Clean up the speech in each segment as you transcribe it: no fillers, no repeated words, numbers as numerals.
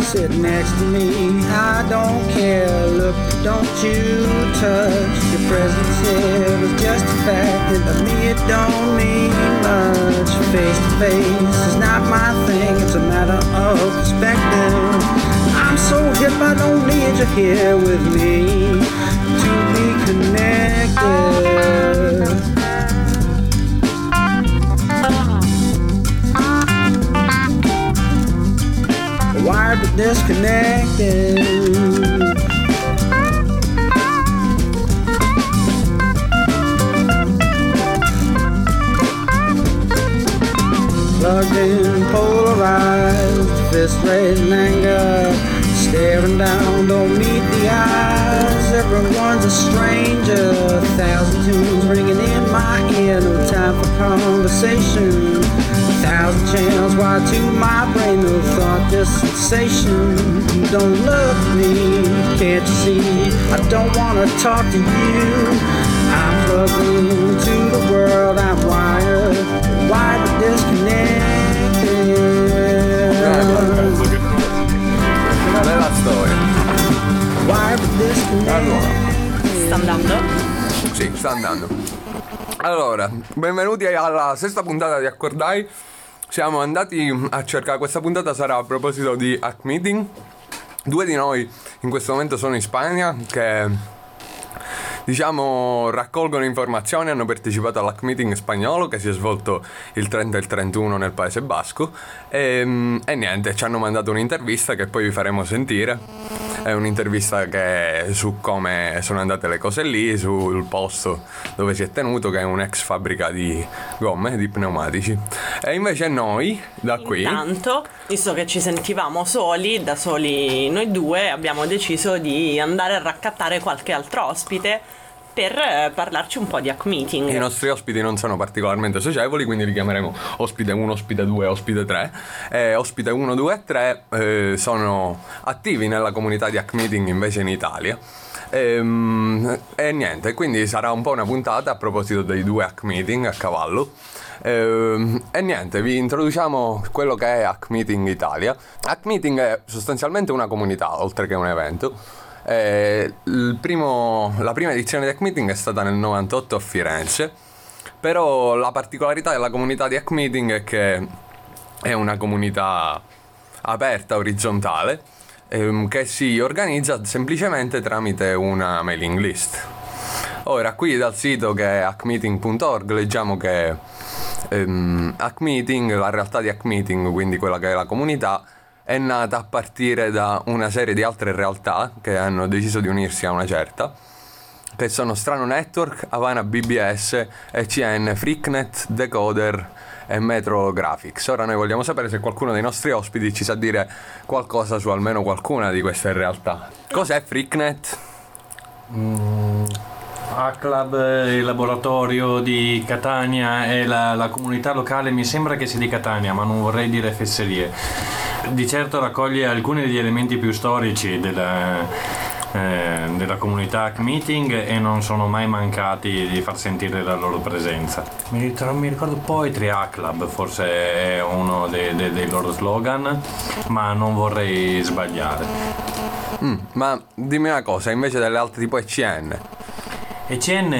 sit next to me. I don't care, look, don't you touch. Your presence here was just a fact, and to me it don't mean much. Face to face is not my thing, it's a matter of perspective. I'm so hip, I don't need you here with me to be connected. Wired but disconnected. Plugged in, polarized, fist raised in anger, staring down, don't meet the eyes. Everyone's a stranger, 1,000 tunes ringing in my ear, no time for conversation. 1,000 channels wired to my brain, no thought, just sensation. Don't look at me, can't you see? I don't wanna talk to you. I'm plugged into the world, I'm wired but disconnected. Bella storia. Wired but disconnected. Allora, sta andando? sì, sta andando. Allora, benvenuti alla sesta puntata di Accordai. Siamo andati a cercare, questa puntata sarà a proposito di Hack Meeting. Due di noi in questo momento sono in Spagna, che diciamo raccolgono informazioni, hanno partecipato all'Hack Meeting spagnolo che si è svolto il 30 e il 31 nel Paese Basco e niente, ci hanno mandato un'intervista che poi vi faremo sentire. È un'intervista che su come sono andate le cose lì, sul posto dove si è tenuto, che è un'ex fabbrica di gomme, di pneumatici. E invece noi, da qui, intanto, visto che ci sentivamo soli, da soli noi due, abbiamo deciso di andare a raccattare qualche altro ospite per parlarci un po' di Hack Meeting. i nostri ospiti non sono particolarmente socievoli, quindi li chiameremo ospite 1, ospite 2, ospite 3. Ospite 1, 2 e 3 sono attivi nella comunità di Hack Meeting invece in Italia. E niente, quindi sarà un po' una puntata a proposito dei due Hack Meeting a cavallo. E niente, vi introduciamo quello che è Hack Meeting Italia. Hack Meeting è sostanzialmente una comunità, oltre che un evento. La prima edizione di Hack Meeting è stata nel 98 a Firenze, però la particolarità della comunità di Hack Meeting è che è una comunità aperta, orizzontale, che si organizza semplicemente tramite una mailing list. Ora, qui dal sito che è hackmeeting.org leggiamo che Hack Meeting, la realtà di Hack Meeting, quindi quella che è la comunità, è nata a partire da una serie di altre realtà che hanno deciso di unirsi a una certa, che sono Strano Network, Havana BBS, ECN, Freaknet, Decoder e Metro Graphics. Ora noi vogliamo sapere se qualcuno dei nostri ospiti ci sa dire qualcosa su almeno qualcuna di queste realtà. Cos'è Freaknet? Club, il laboratorio di Catania e la comunità locale, mi sembra che sia di Catania, ma non vorrei dire fesserie. Di certo raccoglie alcuni degli elementi più storici della comunità Hack Meeting e non sono mai mancati di far sentire la loro presenza. Mi ricordo Poetry Hack Club, forse è uno dei loro slogan, ma non vorrei sbagliare. Ma dimmi una cosa, invece delle altre tipo ECN. ECN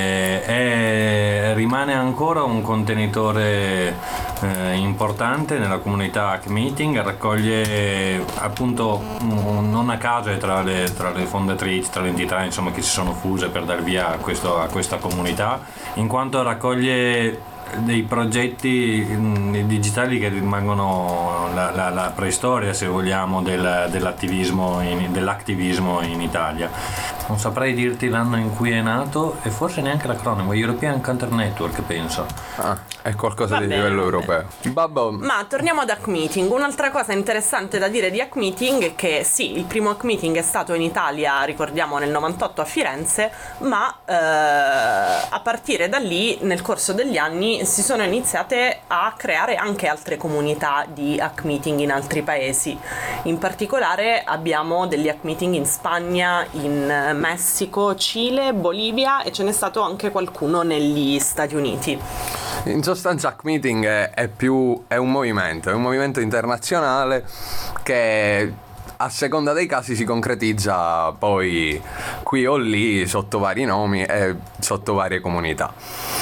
rimane ancora un contenitore importante nella comunità Hack Meeting, raccoglie appunto non a caso è tra le fondatrici, tra le entità insomma che si sono fuse per dar via a questa comunità, in quanto raccoglie dei progetti digitali che rimangono la preistoria, se vogliamo, dell'attivismo in Italia. Non saprei dirti l'anno in cui è nato e forse neanche l'acronimo, European Counter Network, penso. È qualcosa di livello europeo. Babbo. Ma torniamo ad Hack Meeting. Un'altra cosa interessante da dire di Hack Meeting è che sì, il primo Hack Meeting è stato in Italia, ricordiamo, nel 98 a Firenze, ma a partire da lì, nel corso degli anni, si sono iniziate a creare anche altre comunità di Hack Meeting in altri paesi. In particolare abbiamo degli Hack Meeting in Spagna, in Messico, Cile, Bolivia, e ce n'è stato anche qualcuno negli Stati Uniti. In sostanza Hack Meeting è un movimento internazionale che a seconda dei casi si concretizza poi qui o lì sotto vari nomi e sotto varie comunità.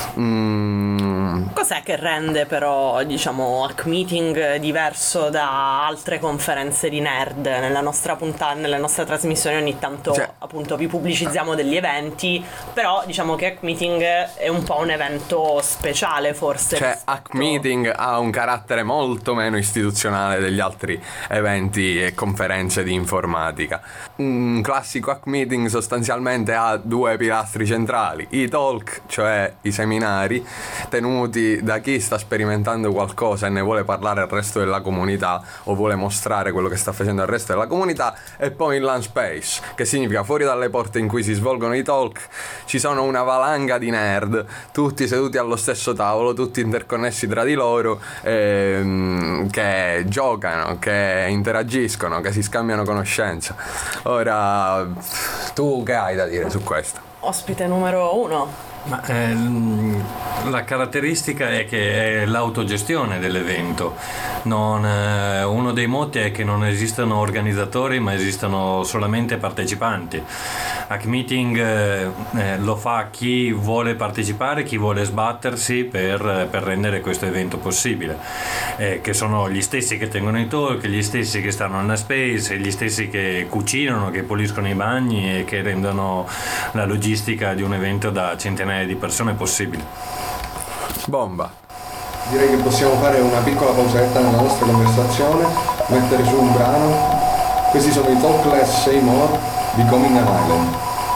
Cos'è che rende però, diciamo, Hack Meeting diverso da altre conferenze di nerd? Nella nostra puntata, nelle nostre trasmissioni ogni tanto appunto vi pubblicizziamo degli eventi, però diciamo che Hack Meeting è un po' un evento speciale forse. Hack Meeting ha un carattere molto meno istituzionale degli altri eventi e conferenze di informatica. Un classico Hack Meeting sostanzialmente ha due pilastri centrali: i talk, cioè i seminari tenuti da chi sta sperimentando qualcosa e ne vuole parlare al resto della comunità o vuole mostrare quello che sta facendo al resto della comunità, e poi il lunch space, che significa fuori dalle porte in cui si svolgono i talk ci sono una valanga di nerd, tutti seduti allo stesso tavolo, tutti interconnessi tra di loro, che giocano, che interagiscono, che si scambiano conoscenza. Ora, tu che hai da dire su questo? Ospite numero 1. Ma la caratteristica è che è l'autogestione dell'evento. Uno dei motti è che non esistono organizzatori, ma esistono solamente partecipanti. Hack Meeting lo fa chi vuole partecipare, chi vuole sbattersi per rendere questo evento possibile, che sono gli stessi che tengono i talk, gli stessi che stanno nella space, gli stessi che cucinano, che puliscono i bagni e che rendono la logistica di un evento da centinaia di persone possibili. Bomba. Direi che possiamo fare una piccola pausetta nella nostra conversazione, mettere su un brano. Questi sono i Talkless Say More, Becoming an Island.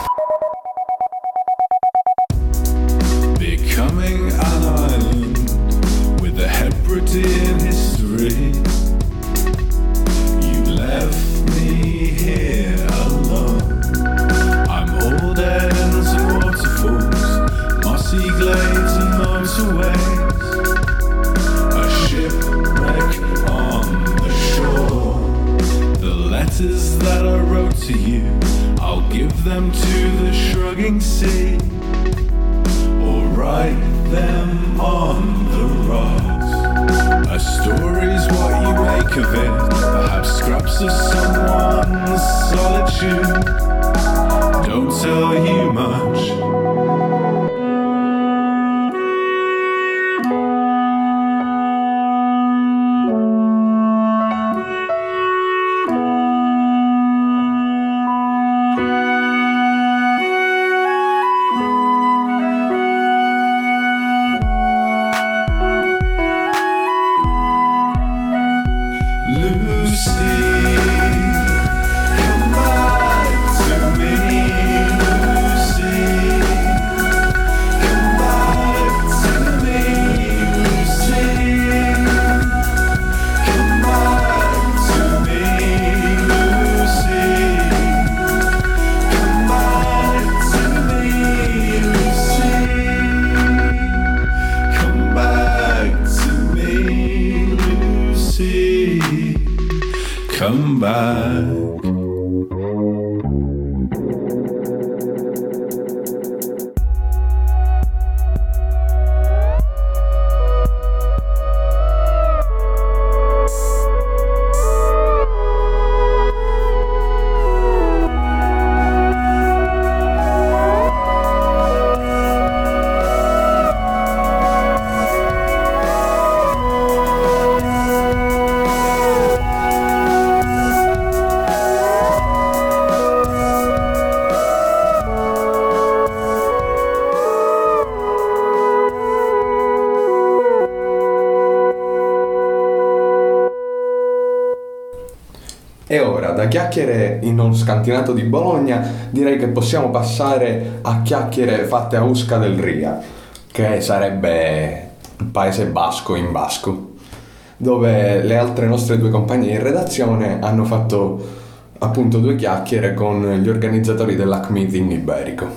Becoming an island with a Hebridean history. You left me here alone. I'm old ends and waterfalls, mossy glades and motorways. A shipwreck on the shore. The letters that I wrote to you, I'll give them to the shrugging sea, or write them on the rocks. A story's what you make of it, perhaps scraps of someone's solitude. Don't tell you much. Come back. E ora, da chiacchiere in uno scantinato di Bologna, direi che possiamo passare a chiacchiere fatte a Usca del Ria, che sarebbe il paese basco in basco, dove le altre nostre due compagne in redazione hanno fatto appunto due chiacchiere con gli organizzatori dell'Hack Meeting iberico.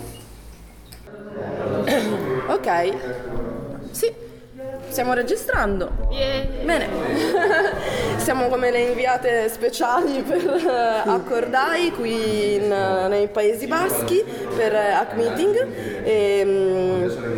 Ok, sì, stiamo registrando. Bene. Siamo come le inviate speciali per Accordai qui nei Paesi Baschi per Hack Meeting e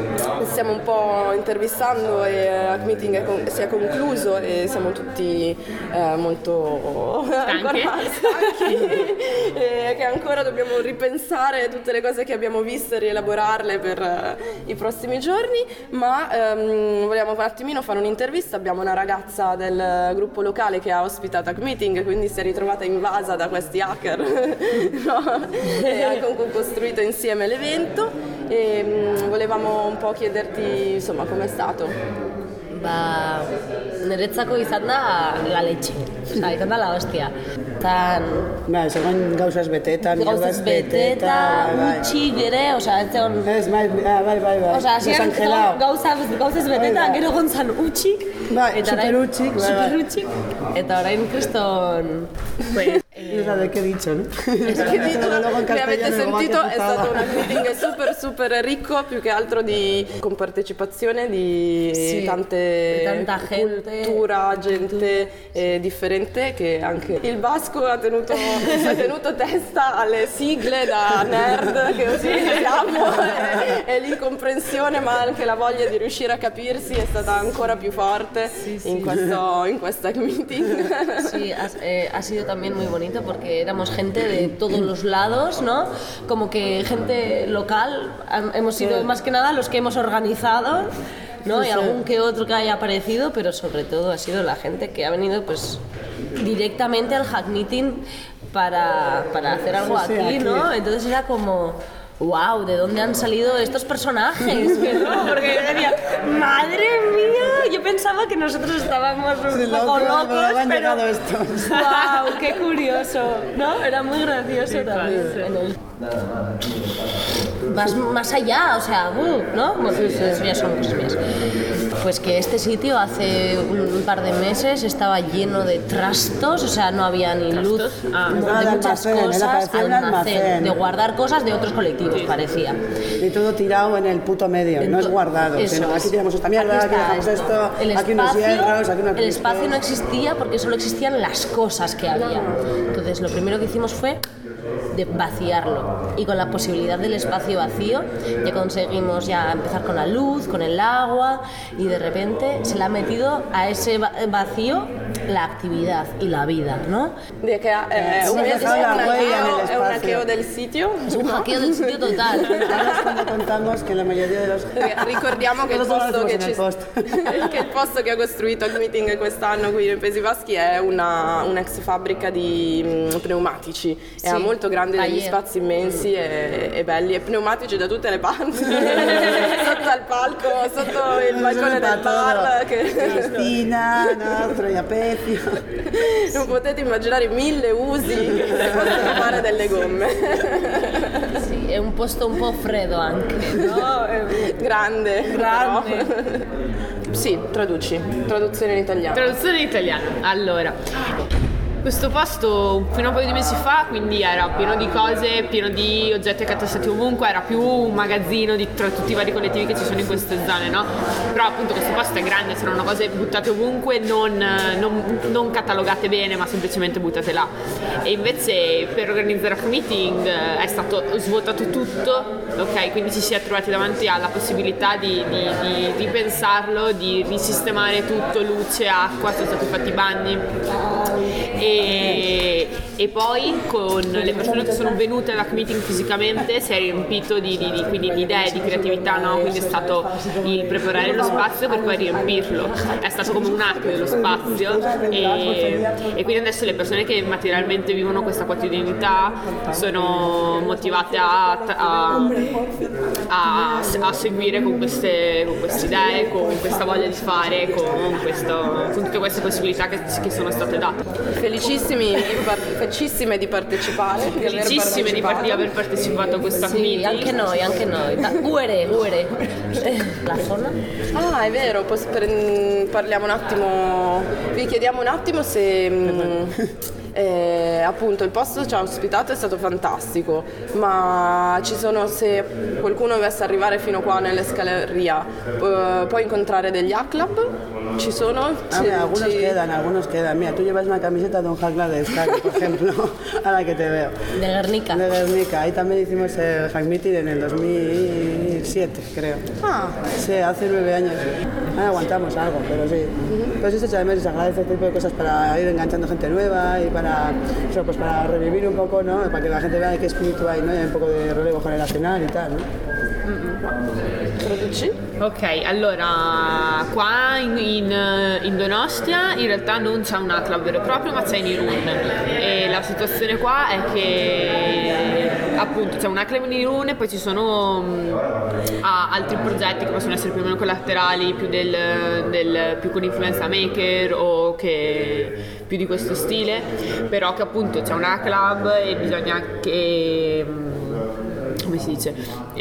stiamo un po' intervistando e Hack Meeting si è concluso e siamo tutti molto ancora stanchi e che ancora dobbiamo ripensare tutte le cose che abbiamo visto e rielaborarle per i prossimi giorni, ma vogliamo un attimino fare un'intervista. Abbiamo una ragazza del gruppo locale che ha ospitato Hack Meeting, quindi si è ritrovata invasa da questi hacker no? E ha costruito insieme l'evento e volevamo un po' chiederti insomma com'è stato. Niretzako izan da la leche, izan da la hostia. Zegoen gauzaz beteta, Gauzaz beteta, utxik ere, ez egon... bai. Hasian gauzaz beteta, gero gontzan utxik. Super utxik. Eta orain kriston... ¿De qué he dicho, no? Che avete sentito è stato un meeting super ricco, più che altro con partecipazione di tanta cultura, gente differente, che anche il Vasco ha tenuto testa alle sigle da nerd che utilizziamo e l'incomprensione, ma anche la voglia di riuscire a capirsi è stata ancora più forte in questo meeting. Sí, ha sido también muy bonito porque éramos gente de todos los lados, ¿no? Como que gente local, hemos sido más que nada los que hemos organizado, ¿no? Y algún que otro que haya aparecido, pero sobre todo ha sido la gente que ha venido pues directamente al Hack Meeting para hacer algo aquí, ¿no? Entonces era como... ¡Wow! ¿De dónde han salido estos personajes? ¿No? Porque yo decía, ¡madre mía! Yo pensaba que nosotros estábamos un poco locos, pero... ¡Wow! ¡Qué curioso! ¿No? Era muy gracioso también. Vas más allá, o sea, ¿no? Bueno, eso ya son cosas mías. Pues que este sitio hace un par de meses estaba lleno de trastos, o sea, no había ni luz, de muchas cosas, almacén, de guardar cosas de otros colectivos, parecía. Y todo tirado en el puto medio, no es guardado, sino aquí tenemos esta mierda, aquí dejamos esto, aquí unos hierros, aquí unos... El espacio no existía porque solo existían las cosas que había. Entonces, lo primero que hicimos fue de vaciarlo, y con la posibilidad del espacio vacío ya conseguimos empezar con la luz, con el agua, y de repente se le ha metido a ese vacío la actividad y la vida, ¿no? È un hackeo del sito? Es un hackeo del sitio total. Ahora cuando contamos que la mayoría de los... Ricordiamo che il posto che ha costruito il meeting quest'anno qui nei Paesi Baschi è un'ex fabbrica di pneumatici e ha molto grande, degli spazi immensi e belli e pneumatici da tutte le parti sotto al palco, sotto il balcone del bar Cristina, no, Troia Pepio. Non potete immaginare 1000 usi che possono fare delle gomme. Sì, è un posto un po' freddo anche, no? Grande. No. Sì, traduzione in italiano. Traduzione in italiano, allora. Questo posto fino a un paio di mesi fa quindi era pieno di cose, pieno di oggetti accatastati ovunque, era più un magazzino tra tutti i vari collettivi che ci sono in queste zone, no? Però appunto questo posto è grande, saranno cose buttate ovunque, non catalogate bene ma semplicemente buttate là. E invece per organizzare Hack Meeting è stato svuotato tutto, ok? Quindi ci si è trovati davanti alla possibilità di ripensarlo, di risistemare tutto, luce, acqua, sono stati fatti i bagni. E poi con le persone che sono venute all'Hack Meeting fisicamente si è riempito quindi di idee, di creatività, no? Quindi è stato il preparare lo spazio per poi riempirlo, è stato come un atto dello spazio e quindi adesso le persone che materialmente vivono questa quotidianità sono motivate a seguire con queste idee, con questa voglia di fare, con tutte queste possibilità che sono state date. Felicissime di partecipare. Felicissime di aver partecipato a questa meeting. Anche noi. Uere. La zona? Ah, è vero, parliamo un attimo. Vi chiediamo un attimo se appunto il posto ci ha ospitato, è stato fantastico, ma se qualcuno dovesse arrivare fino qua nell'Escaleria può incontrare degli hack club? Ci sono? Algunos quedan. Mira, tú llevas una camiseta de un hack club de Euskadi, por ejemplo, ahora que te veo. De Guernica. Ahí también hicimos el Hack Meeting en el 2000 2007, creo. Ah, Sí, hace 9 años. Ahora aguantamos algo, pero sí. Pero sí se echa de menos y se agradece este tipo de cosas para ir enganchando gente nueva y para, eso, pues para revivir un poco, ¿no? Para que la gente vea qué espíritu hay, ¿no? Y hay un poco de relevo generacional y tal, ¿no? Produci? Ok, allora qua in Donostia in realtà non c'è una club vero e proprio, ma c'è in Irun, e la situazione qua è che appunto c'è una club in Irun e poi ci sono altri progetti che possono essere più o meno collaterali, più più con influenza maker o che più di questo stile, però che appunto c'è una club e bisogna che come si dice?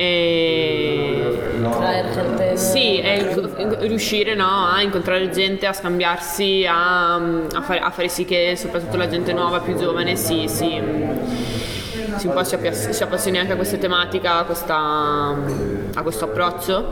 Sì, riuscire a incontrare gente, a scambiarsi, a fare sì che soprattutto la gente nuova, più giovane, si un po' si appassioni anche a questa tematica, a questo approccio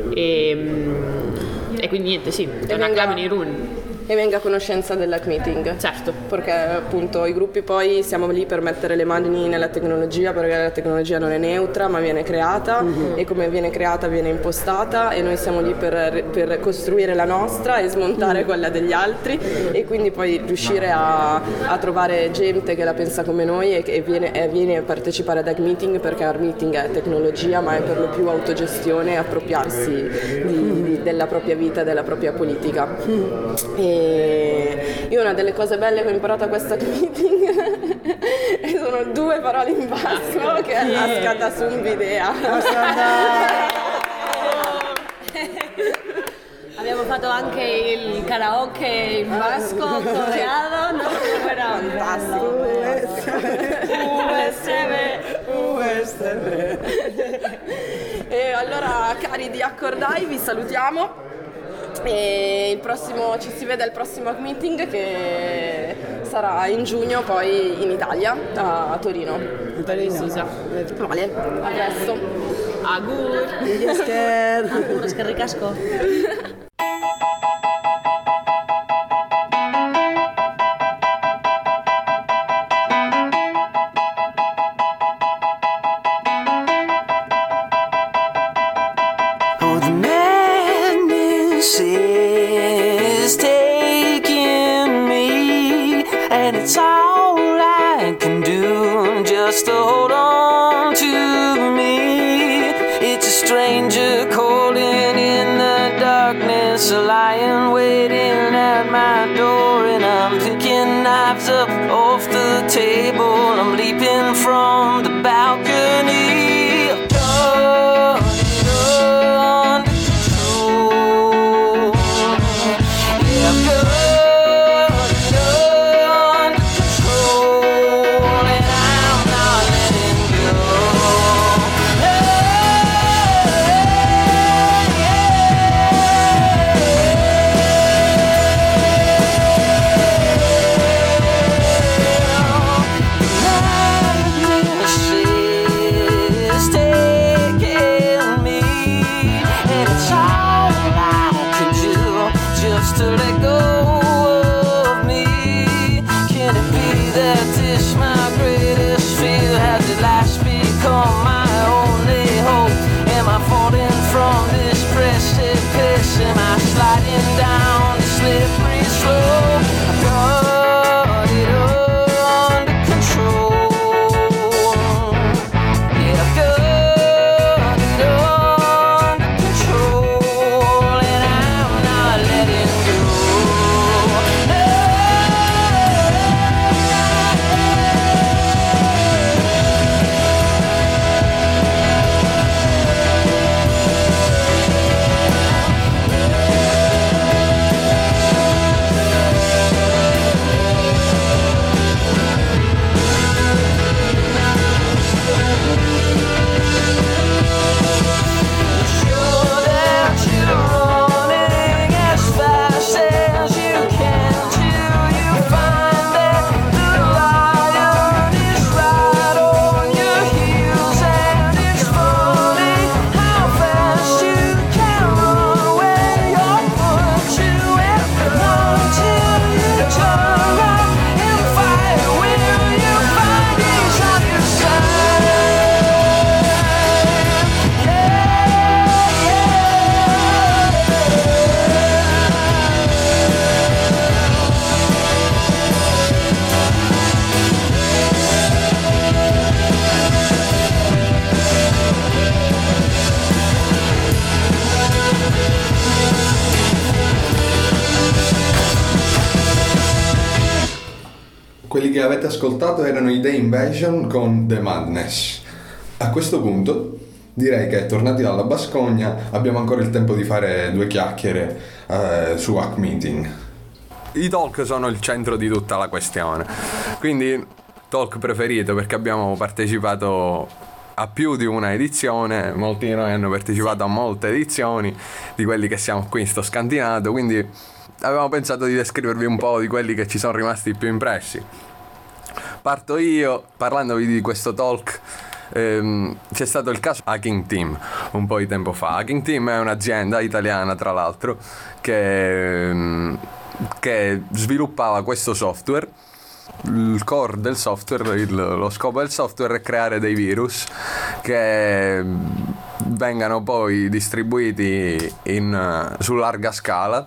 e quindi niente, sì, è una club in Irun. E venga a conoscenza dell'hack meeting. Certo. Perché appunto i gruppi poi siamo lì per mettere le mani nella tecnologia, perché la tecnologia non è neutra ma viene creata e come viene creata viene impostata e noi siamo lì per costruire la nostra e smontare quella degli altri e quindi poi riuscire a trovare gente che la pensa come noi e che viene a partecipare ad hack meeting, perché hack meeting è tecnologia ma è per lo più autogestione e appropriarsi della propria vita, della propria politica. E io una delle cose belle che ho imparato a questa meeting sono 2 parole in basco che è la scatasunvidea. Abbiamo fatto anche il karaoke in basco, coreano, no? Era fantastico. USB. E allora, cari di Accordai, vi salutiamo. E ci si vede al prossimo meeting che sarà in giugno poi in Italia, a Torino. Vale, a presto. Agur. Agur, eskerrik asko. Is taking me, and it's all I can do just to hold on to me. It's a stranger calling in the darkness, a lion waiting at my door, and I'm picking knives up off the table. I'm leaping from the balcony. To let go of me. Can it be that this my greatest fear? Has at last become my only hope? Am I falling from this precipice? Am I sliding down the slippery slope? I've got it under control. Yeah, I've got it under control, and I'm not letting go. Quelli che avete ascoltato erano i The Invasion con The Madness. A questo punto direi che, tornati dalla Bascogna, abbiamo ancora il tempo di fare due chiacchiere su Hack Meeting. I talk sono il centro di tutta la questione, quindi talk preferito perché abbiamo partecipato a più di una edizione, molti di noi hanno partecipato a molte edizioni di quelli che siamo qui in sto scantinato, quindi avevamo pensato di descrivervi un po' di quelli che ci sono rimasti più impressi. Parto io parlandovi di questo talk. C'è stato il caso Hacking Team un po' di tempo fa. Hacking Team è un'azienda italiana, tra l'altro, che sviluppava questo software. Il core del software, lo scopo del software è creare dei virus che vengano poi distribuiti su larga scala.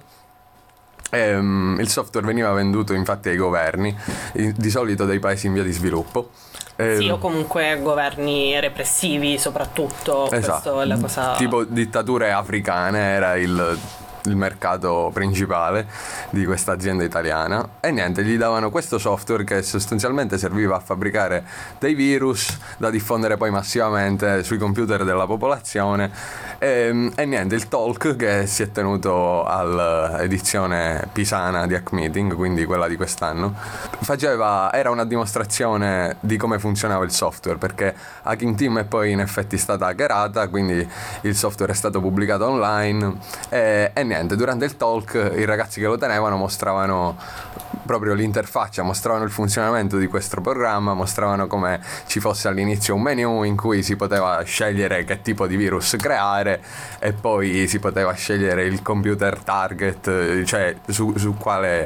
Il software veniva venduto infatti ai governi, di solito dei paesi in via di sviluppo. Sì, o comunque governi repressivi soprattutto. Esatto. Questo è la cosa... Tipo dittature africane era il mercato principale di questa azienda italiana, e niente, gli davano questo software che sostanzialmente serviva a fabbricare dei virus da diffondere poi massivamente sui computer della popolazione. E niente, il talk che si è tenuto all'edizione pisana di Hack Meeting, quindi quella di quest'anno, era una dimostrazione di come funzionava il software, perché Hacking Team è poi in effetti stata hackerata, quindi il software è stato pubblicato online e niente, durante il talk i ragazzi che lo tenevano mostravano proprio l'interfaccia, mostravano il funzionamento di questo programma, mostravano come ci fosse all'inizio un menu in cui si poteva scegliere che tipo di virus creare e poi si poteva scegliere il computer target, cioè su quale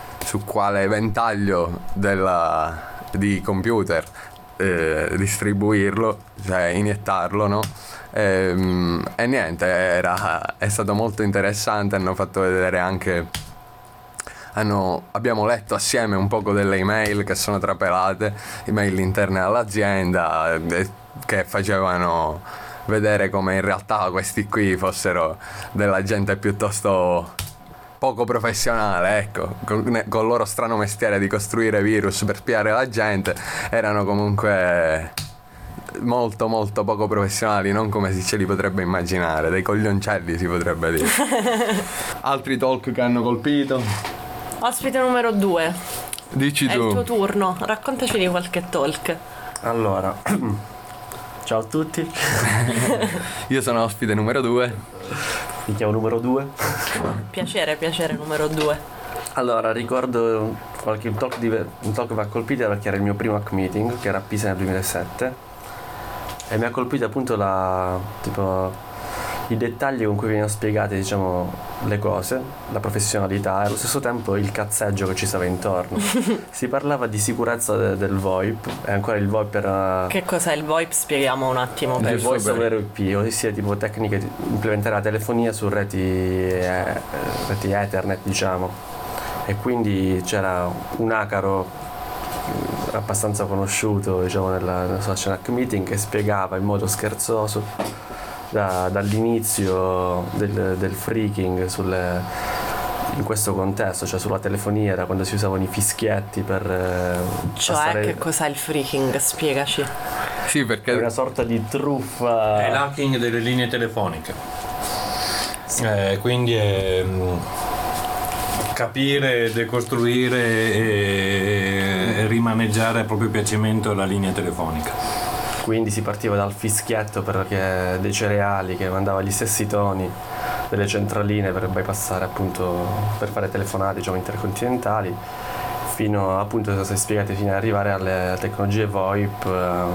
ventaglio di computer distribuirlo, cioè iniettarlo, no? E niente, è stato molto interessante. Hanno fatto vedere anche, abbiamo letto assieme un poco delle email che sono trapelate, email interne all'azienda, che facevano vedere come in realtà questi qui fossero della gente piuttosto poco professionale, ecco, con il loro strano mestiere di costruire virus per spiare la gente. Erano comunque molto molto poco professionali, non come ce li potrebbe immaginare, dei coglioncelli si potrebbe dire. Altri talk che hanno colpito? Ospite numero 2. Dici tu. È il tuo turno, raccontaci di qualche talk. Allora, ciao a tutti. Io sono ospite numero 2. Mi chiamo numero 2. Piacere numero 2. Allora, ricordo un talk che mi ha colpito perché era il mio primo Hack Meeting, che era a Pisa nel 2007, e mi ha colpito appunto i dettagli con cui venivano spiegate, diciamo, le cose, la professionalità e allo stesso tempo il cazzeggio che ci stava intorno. Si parlava di sicurezza del VoIP, e ancora il VoIP era... Che cos'è il VoIP? Spieghiamo un attimo. Il Voice over IP, ossia tipo tecniche di implementare la telefonia su reti Ethernet, diciamo. E quindi c'era un acaro abbastanza conosciuto, diciamo, nella social Hack Meeting, che spiegava in modo scherzoso dall'inizio del freaking in questo contesto, cioè sulla telefonia, da quando si usavano i fischietti per cioè che cos'è il freaking? Spiegaci. Sì, perché è una sorta di truffa, è l'hacking delle linee telefoniche. Quindi è capire, decostruire e rimaneggiare a proprio piacimento la linea telefonica. Quindi si partiva dal fischietto dei cereali che mandava gli stessi toni delle centraline per bypassare, appunto, per fare telefonate, diciamo, intercontinentali, fino appunto, se spiegate, fino ad arrivare alle tecnologie VoIP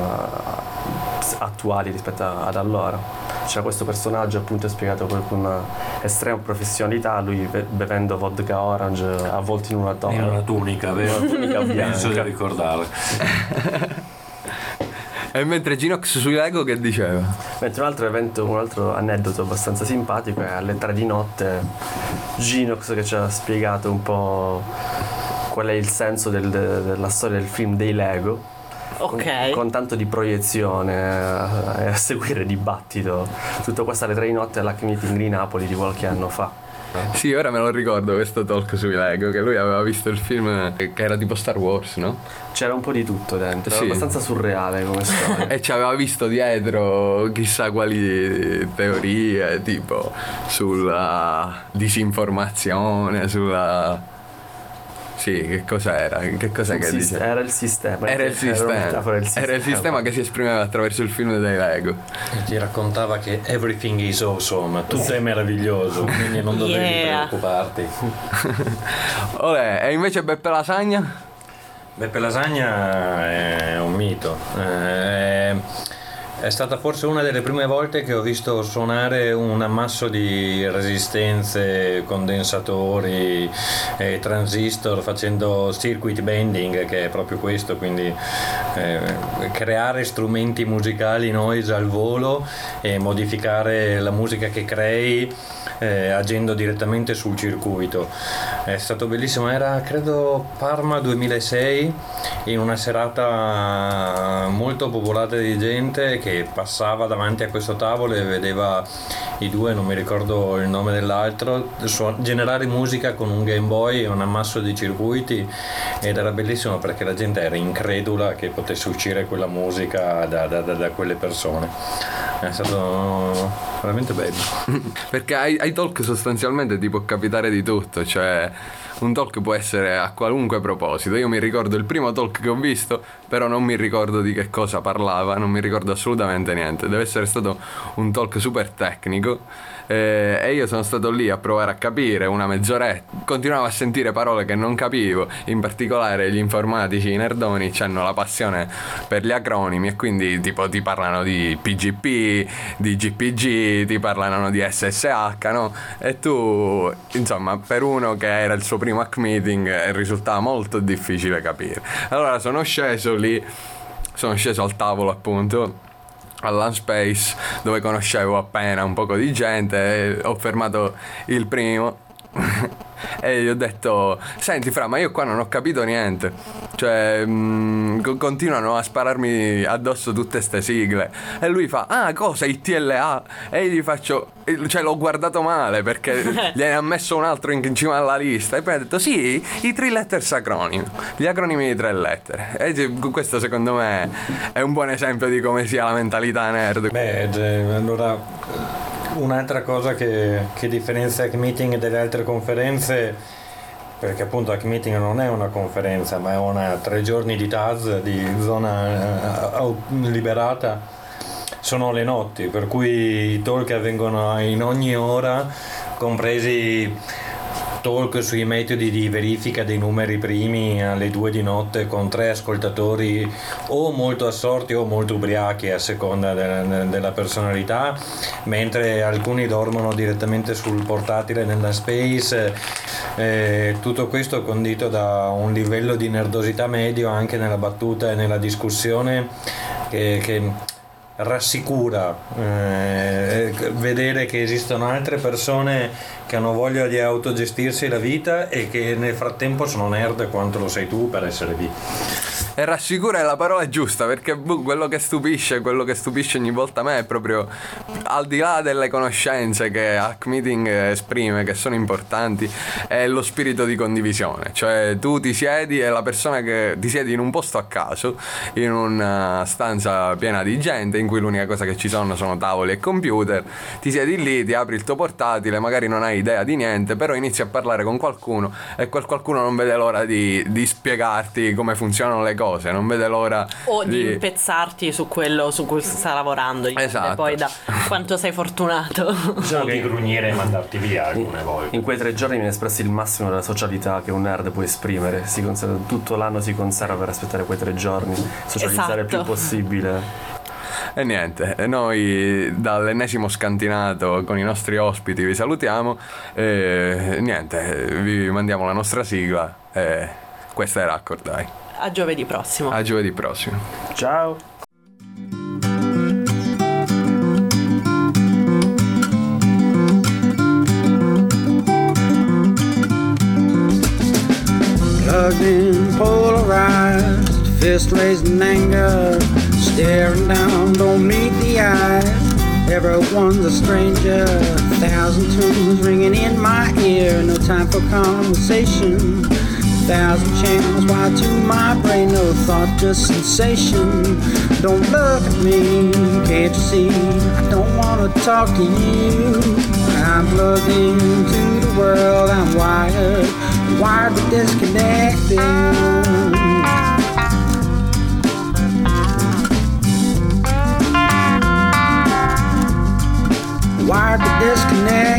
attuali rispetto ad allora. C'era questo personaggio appunto spiegato con una estrema professionalità, lui bevendo vodka orange avvolto in una tunica, vero? Una tunica bianca. Penso di ricordare. E mentre Ginox sui Lego che diceva? Mentre un altro aneddoto abbastanza simpatico è alle 3 di notte Ginox che ci ha spiegato un po' qual è il senso della storia del film dei Lego. Ok. Con tanto di proiezione e a seguire dibattito. Tutto questo alle 3 di notte all'Hack Meeting di Napoli di qualche anno fa. Sì, ora me lo ricordo questo talk sui Lego, che lui aveva visto il film che era tipo Star Wars, no? C'era un po' di tutto dentro, Sì. era abbastanza surreale come storia. E ci aveva visto dietro chissà quali teorie, tipo sulla disinformazione, sulla... Sì, che cos'era? Che cos'è che dice? Era il sistema. Era il sistema che si esprimeva attraverso il film dei Lego. E ti raccontava che everything is awesome, tutto è meraviglioso, quindi non dovevi preoccuparti. Olè, e invece Beppe Lasagna? Beppe Lasagna è un mito. È stata forse una delle prime volte che ho visto suonare un ammasso di resistenze, condensatori e transistor facendo circuit bending, che è proprio questo, quindi creare strumenti musicali noise al volo e modificare la musica che crei agendo direttamente sul circuito. È stato bellissimo, era credo Parma 2006, in una serata molto popolata di gente che passava davanti a questo tavolo e vedeva i due, non mi ricordo il nome dell'altro, generare musica con un Game Boy e un ammasso di circuiti, ed era bellissimo perché la gente era incredula che potesse uscire quella musica da quelle persone. È stato veramente bello. Perché ai talk sostanzialmente ti può capitare di tutto, cioè un talk può essere a qualunque proposito. Io mi ricordo il primo talk che ho visto, però non mi ricordo di che cosa parlava, non mi ricordo assolutamente niente. Deve essere stato un talk super tecnico, e io sono stato lì a provare a capire una mezz'oretta. Continuavo a sentire parole che non capivo, in particolare gli informatici, i nerdoni, hanno la passione per gli acronimi, e quindi tipo ti parlano di PGP, di GPG, ti parlano di SSH, no? E tu, insomma, per uno che era il suo primo hack meeting, risultava molto difficile capire. Allora sono sceso al tavolo, appunto, all'Unspace, dove conoscevo appena un poco di gente, e ho fermato il primo e gli ho detto: senti Fra, ma io qua non ho capito niente, cioè continuano a spararmi addosso tutte ste sigle. E lui fa: ah, cosa, ITLA? E io gli faccio, cioè l'ho guardato male perché gliene ha messo un altro in cima alla lista, e poi ha detto: sì, i 3 letters acronimi, gli acronimi di 3 lettere. E questo secondo me è un buon esempio di come sia la mentalità nerd. Allora, un'altra cosa che differenzia Hack Meeting dalle altre conferenze, perché appunto Hack Meeting non è una conferenza, ma è una 3 giorni di TAS, di zona liberata, sono le notti, per cui i talk avvengono in ogni ora, compresi talk sui metodi di verifica dei numeri primi alle 2 di notte con 3 ascoltatori o molto assorti o molto ubriachi a seconda della personalità, mentre alcuni dormono direttamente sul portatile nella Space. Tutto questo condito da un livello di nerdosità medio anche nella battuta e nella discussione che rassicura vedere che esistono altre persone che hanno voglia di autogestirsi la vita e che nel frattempo sono nerd quanto lo sei tu per essere lì. E rassicura è la parola giusta, perché quello che stupisce ogni volta me è proprio, al di là delle conoscenze che Hack Meeting esprime, che sono importanti, è lo spirito di condivisione. Cioè tu ti siedi e la persona che ti siedi in un posto a caso, in una stanza piena di gente in cui l'unica cosa che ci sono tavoli e computer, ti siedi lì, ti apri il tuo portatile, magari non hai idea di niente, però inizi a parlare con qualcuno e quel qualcuno non vede l'ora di spiegarti come funzionano le cose, non vede l'ora o di impezzarti su quello su cui sta lavorando. Esatto. Poi da quanto sei fortunato. Bisogna di grugnire e mandarti via alcune volte. In quei 3 giorni viene espresso il massimo della socialità che un nerd può esprimere. Tutto l'anno si conserva per aspettare quei 3 giorni, socializzare il più possibile. E niente, noi dall'ennesimo scantinato con i nostri ospiti vi salutiamo e niente, vi mandiamo la nostra sigla e questa è Raccord, dai. A giovedì prossimo. A giovedì prossimo. Ciao. Plugged in, polarized, fist raised in anger, staring down, don't meet the eyes. Everyone's a stranger, 1,000 tunes ringing in my ear. No time for conversation, 1,000 channels wired to my brain. No thought, just sensation. Don't look at me, can't you see? I don't wanna talk to you. I'm plugged into the world, I'm wired but disconnected. Wired but disconnected.